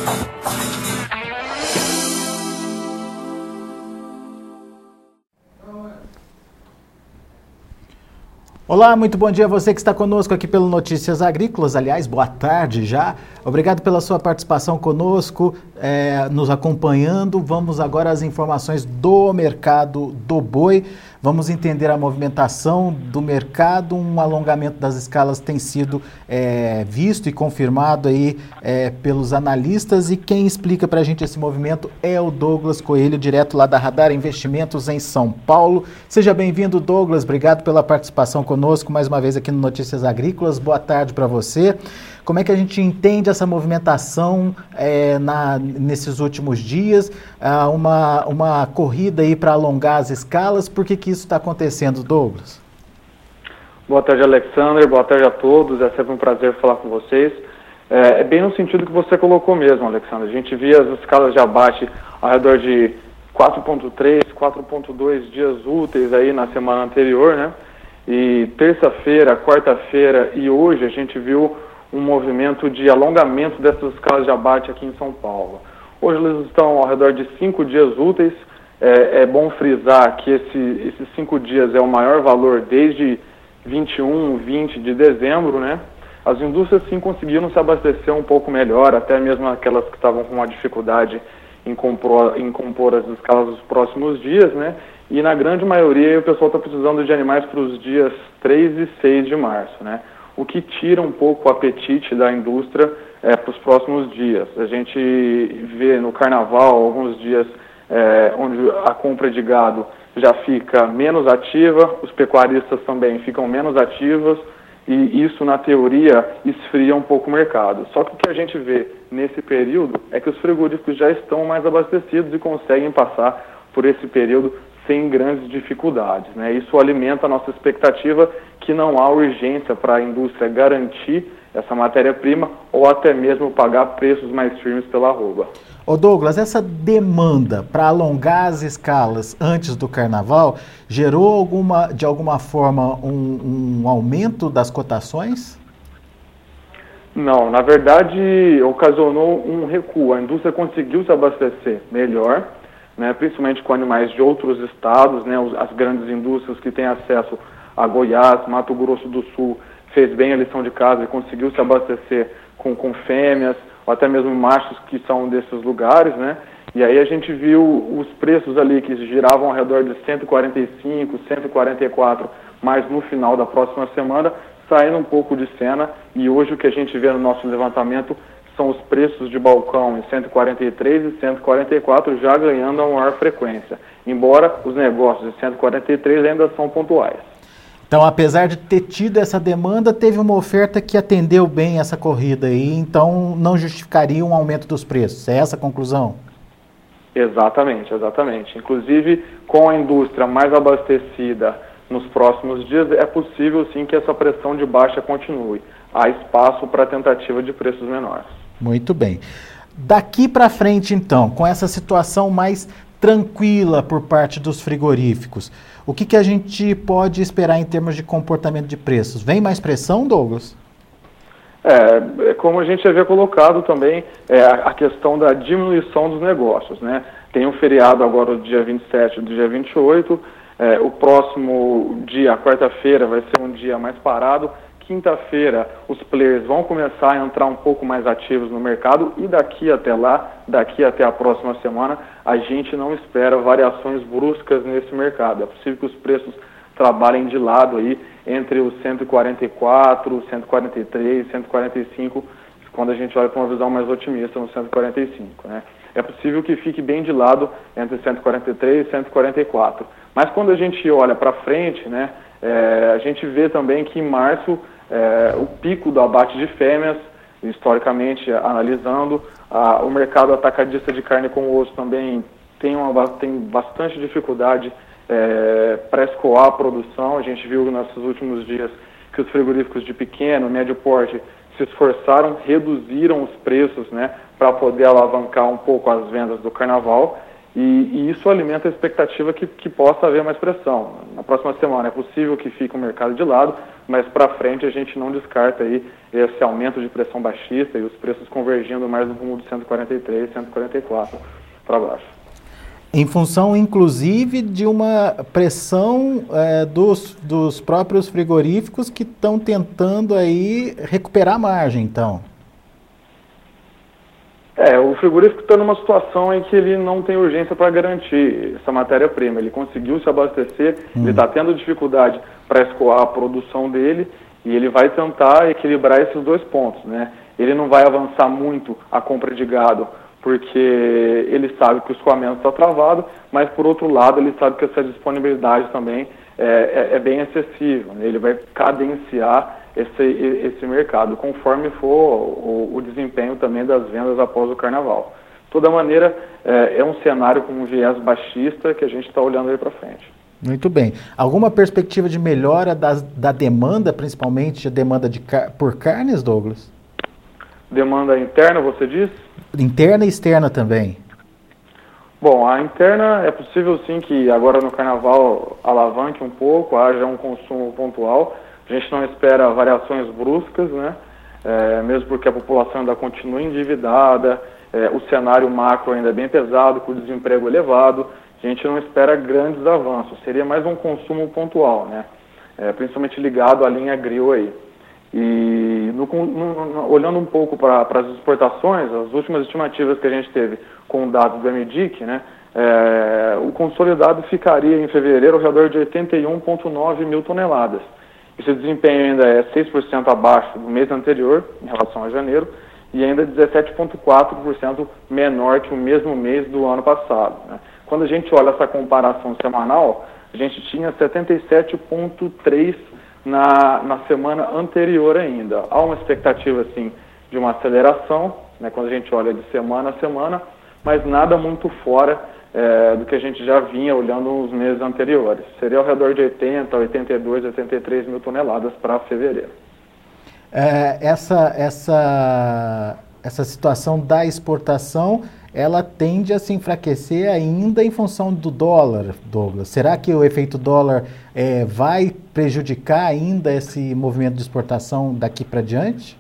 Olá, muito bom dia a você que está conosco aqui pelo Notícias Agrícolas. Aliás, boa tarde já. Obrigado pela sua participação conosco, nos acompanhando. Vamos agora às informações do mercado do boi. Vamos entender a movimentação do mercado. Um alongamento das escalas tem sido visto e confirmado aí pelos analistas. E quem explica para a gente esse movimento é o Douglas Coelho, direto lá da Radar Investimentos em São Paulo. Seja bem-vindo, Douglas. Obrigado pela participação conosco mais uma vez aqui no Notícias Agrícolas. Boa tarde para você. Como é que a gente entende essa movimentação nesses últimos dias? Uma corrida aí para alongar as escalas. Por que isso está acontecendo, Douglas? Boa tarde, Alexander. Boa tarde a todos. É sempre um prazer falar com vocês. É bem no sentido que você colocou mesmo, Alexander. A gente via as escalas de abate ao redor de 4,3, 4,2 dias úteis aí na semana anterior, né? E terça-feira, quarta-feira e hoje a gente viu um movimento de alongamento dessas escalas de abate aqui em São Paulo. Hoje eles estão ao redor de 5 dias úteis. É bom frisar que esses 5 dias é o maior valor desde 21, 20 de dezembro, né? As indústrias sim conseguiram se abastecer um pouco melhor, até mesmo aquelas que estavam com uma dificuldade em compor as escalas dos próximos dias, né? E na grande maioria o pessoal está precisando de animais para os dias 3 e 6 de março, né? O que tira um pouco o apetite da indústria para os próximos dias. A gente vê no carnaval alguns dias onde a compra de gado já fica menos ativa, os pecuaristas também ficam menos ativos, e isso, na teoria, esfria um pouco o mercado. Só que o que a gente vê nesse período é que os frigoríficos já estão mais abastecidos e conseguem passar por esse período sem grandes dificuldades, né? Isso alimenta a nossa expectativa que não há urgência para a indústria garantir essa matéria-prima ou até mesmo pagar preços mais firmes pela arroba. Ô Douglas, essa demanda para alongar as escalas antes do carnaval gerou de alguma forma um aumento das cotações? Não, na verdade ocasionou um recuo. A indústria conseguiu se abastecer melhor, né, principalmente com animais de outros estados, né, as grandes indústrias que têm acesso a Goiás, Mato Grosso do Sul, fez bem a lição de casa e conseguiu se abastecer com fêmeas, ou até mesmo machos que são desses lugares, né, e aí a gente viu os preços ali que giravam ao redor de 145, 144, mas no final da próxima semana, saindo um pouco de cena, e hoje o que a gente vê no nosso levantamento são os preços de balcão em 143 e 144 já ganhando a maior frequência, embora os negócios de 143 ainda são pontuais. Então, apesar de ter tido essa demanda, teve uma oferta que atendeu bem essa corrida aí, então não justificaria um aumento dos preços. É essa a conclusão? Exatamente, exatamente. Inclusive, com a indústria mais abastecida nos próximos dias, é possível sim que essa pressão de baixa continue. Há espaço para tentativa de preços menores. Muito bem. Daqui para frente, então, com essa situação mais tranquila por parte dos frigoríficos, o que a gente pode esperar em termos de comportamento de preços? Vem mais pressão, Douglas? Como a gente havia colocado também, a questão da diminuição dos negócios, né? Tem um feriado agora, o dia 27 e do dia 28, o próximo dia, quarta-feira, vai ser um dia mais parado. Quinta-feira, os players vão começar a entrar um pouco mais ativos no mercado e daqui até lá, daqui até a próxima semana, a gente não espera variações bruscas nesse mercado. É possível que os preços trabalhem de lado aí entre os 144, 143, 145, quando a gente olha para uma visão mais otimista no 145, né? É possível que fique bem de lado entre 143 e 144. Mas quando a gente olha para frente, né, a gente vê também que em março o pico do abate de fêmeas, historicamente analisando, o mercado atacadista de carne com osso também tem bastante dificuldade para escoar a produção. A gente viu nesses últimos dias que os frigoríficos de pequeno, médio porte se esforçaram, reduziram os preços, né, para poder alavancar um pouco as vendas do carnaval. e isso alimenta a expectativa que possa haver mais pressão. Na próxima semana é possível que fique o mercado de lado, mas para frente a gente não descarta aí esse aumento de pressão baixista e os preços convergindo mais no rumo de 143, 144 para baixo. Em função, inclusive, de uma pressão dos próprios frigoríficos que estão tentando aí recuperar a margem, então. O frigorífico está numa situação em que ele não tem urgência para garantir essa matéria-prima. Ele conseguiu se abastecer, ele está tendo dificuldade para escoar a produção dele e ele vai tentar equilibrar esses dois pontos, né? Ele não vai avançar muito a compra de gado, porque ele sabe que o escoamento está travado, mas, por outro lado, ele sabe que essa disponibilidade também é bem acessível, né? Ele vai cadenciar esse mercado, conforme for o desempenho também das vendas após o Carnaval. De toda maneira, é um cenário com um viés baixista que a gente está olhando aí para frente. Muito bem. Alguma perspectiva de melhora da demanda, principalmente a demanda por carnes, Douglas? Demanda interna, você diz? Interna e externa também. Bom, a interna é possível sim que agora no Carnaval alavanque um pouco, haja um consumo pontual. A gente não espera variações bruscas, né? Mesmo porque a população ainda continua endividada, o cenário macro ainda é bem pesado, com o desemprego elevado. A gente não espera grandes avanços, seria mais um consumo pontual, né? Principalmente ligado à linha grill aí. E olhando um pouco para as exportações, as últimas estimativas que a gente teve com dados do MDIC, né, o consolidado ficaria em fevereiro ao redor de 81,9 mil toneladas. Esse desempenho ainda é 6% abaixo do mês anterior, em relação a janeiro, e ainda 17,4% menor que o mesmo mês do ano passado, né. Quando a gente olha essa comparação semanal, a gente tinha 77,3 na semana anterior ainda. Há uma expectativa, assim, de uma aceleração, né, quando a gente olha de semana a semana, mas nada muito fora do que a gente já vinha olhando nos meses anteriores. Seria ao redor de 80, 82, 83 mil toneladas para fevereiro. Essa situação da exportação, ela tende a se enfraquecer ainda em função do dólar, Douglas. Será que o efeito dólar vai prejudicar ainda esse movimento de exportação daqui para diante?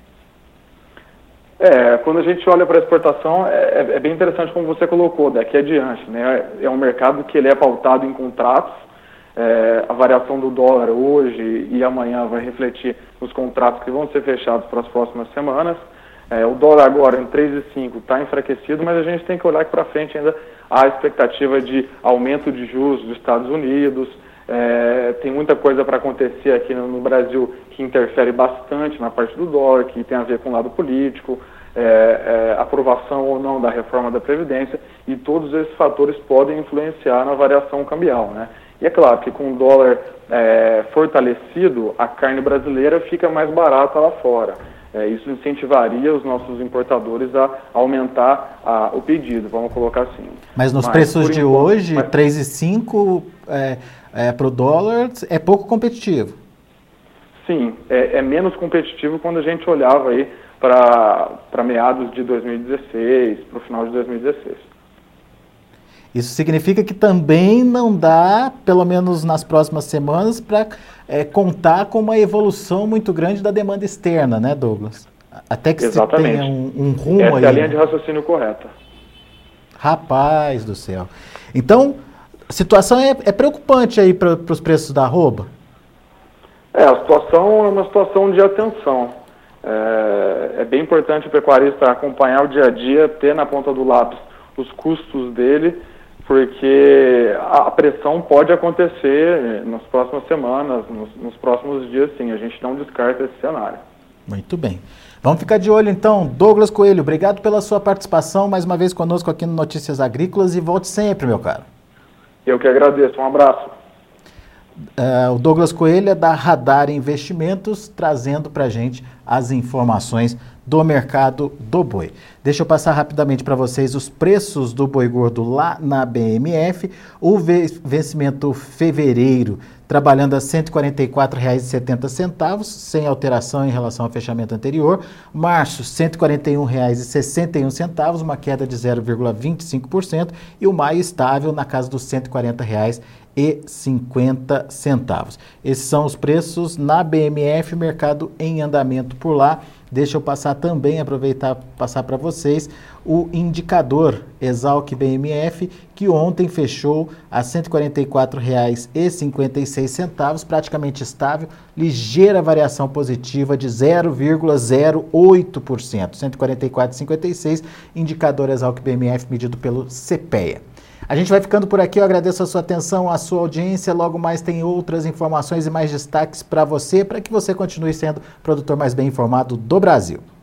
Quando a gente olha para a exportação, é bem interessante como você colocou, daqui adiante, né? É um mercado que ele é pautado em contratos, a variação do dólar hoje e amanhã vai refletir nos contratos que vão ser fechados para as próximas semanas. O dólar agora em 3,5 está enfraquecido, mas a gente tem que olhar que para frente ainda há a expectativa de aumento de juros dos Estados Unidos. Tem muita coisa para acontecer aqui no Brasil que interfere bastante na parte do dólar, que tem a ver com o lado político, aprovação ou não da reforma da Previdência, e todos esses fatores podem influenciar na variação cambial, né? E é claro que com o dólar fortalecido, a carne brasileira fica mais barata lá fora. Isso incentivaria os nossos importadores a aumentar o pedido, vamos colocar assim. Mas nos preços de hoje, 3,5 para o dólar é pouco competitivo. Sim, é menos competitivo quando a gente olhava aí para meados de 2016, para o final de 2016. Isso significa que também não dá, pelo menos nas próximas semanas, para contar com uma evolução muito grande da demanda externa, né, Douglas? Até que se tenha um rumo aí. Essa é a linha de raciocínio correta. Rapaz do céu. Então, a situação é preocupante aí para os preços da arroba? A situação é uma situação de atenção. É bem importante o pecuarista acompanhar o dia a dia, ter na ponta do lápis os custos dele, porque a pressão pode acontecer nas próximas semanas, nos próximos dias, sim. A gente não descarta esse cenário. Muito bem. Vamos ficar de olho, então. Douglas Coelho, obrigado pela sua participação mais uma vez conosco aqui no Notícias Agrícolas e volte sempre, meu caro. Eu que agradeço. Um abraço. O Douglas Coelho é da Radar Investimentos, trazendo para a gente as informações do mercado do boi. Deixa eu passar rapidamente para vocês os preços do boi gordo lá na BMF. O vencimento fevereiro trabalhando a R$ 144,70, sem alteração em relação ao fechamento anterior. Março, R$ 141,61, uma queda de 0,25%. E o maio estável na casa dos R$ 140,50. Esses são os preços na BMF, mercado em andamento por lá. Deixa eu passar também, aproveitar passar para vocês o indicador Exalc BMF, que ontem fechou a R$ 144,56, praticamente estável, ligeira variação positiva de 0,08%, 144,56, indicador Exalc BMF medido pelo CPEA. A gente vai ficando por aqui, eu agradeço a sua atenção, a sua audiência, logo mais tem outras informações e mais destaques para você, para que você continue sendo o produtor mais bem informado do Brasil.